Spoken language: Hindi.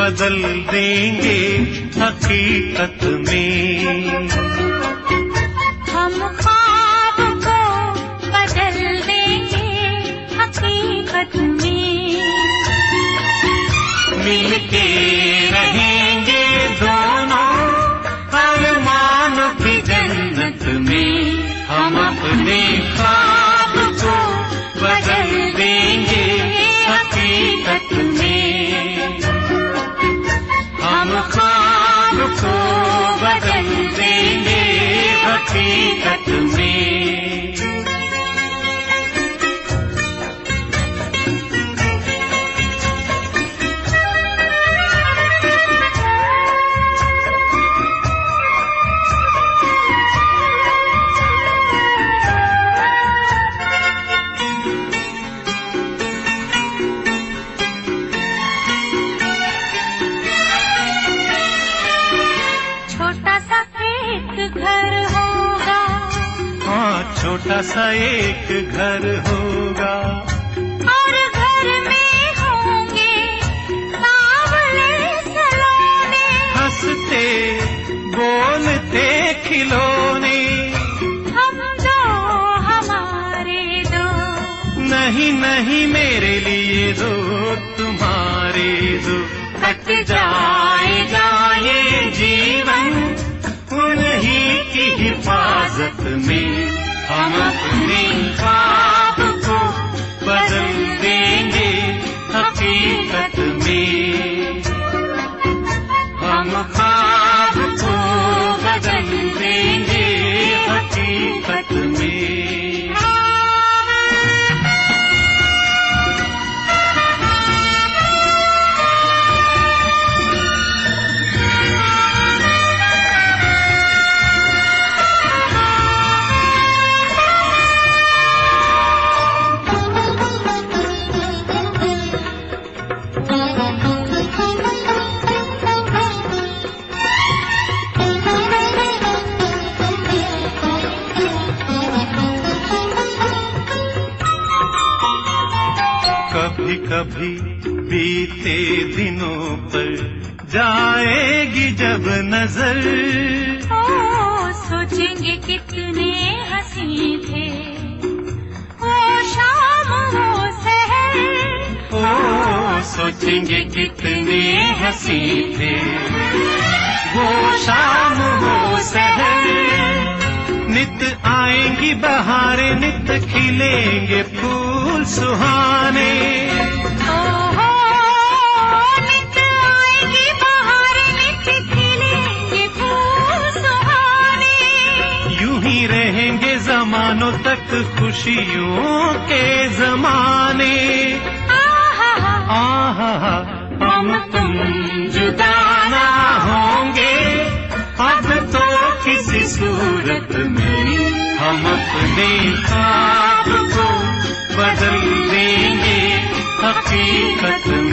बदल देंगे हकीकत में। हम ख्वाब को बदल देंगे हकीकत में। मिलके रहेंगे दोनों अरमानों की जन्नत में। हम अपने ख्वाब को बदल देंगे हकीकत में। हम ख्वाब को बदल देंगे हकीकत में। छोटा सा एक घर होगा और घर में होंगे सांवले सलोने। हंसते बोलते खिलौने। हम दो हमारे दो, नहीं नहीं मेरे लिए दो तुम्हारे दो। कट जाएगा ये जीवन उन्हीं की हिफाजत में। हम अपने ख्वाब को बदल देंगे हकीकत में। हम ख्वाब को बदल देंगे हकीकत में। कभी कभी बीते दिनों पर जाएगी जब नजर। ओ सोचेंगे कितने हंसी थे वो शाम वो सहर। ओ सोचेंगे कितने हंसी थे वो शाम वो सहर। नित आएंगी बहारें नित खिलेंगे फूल सुहाने। ओहो नित आएंगी बहारें नित खिलेंगे फूल सुहाने। यूं ही रहेंगे जमानों तक खुशियों के जमाने। आहा हम तुम जुदा ना होंगे अब तो किसी सूरत में। हम अपने ख्वाब को बदल देंगे हकीकत में।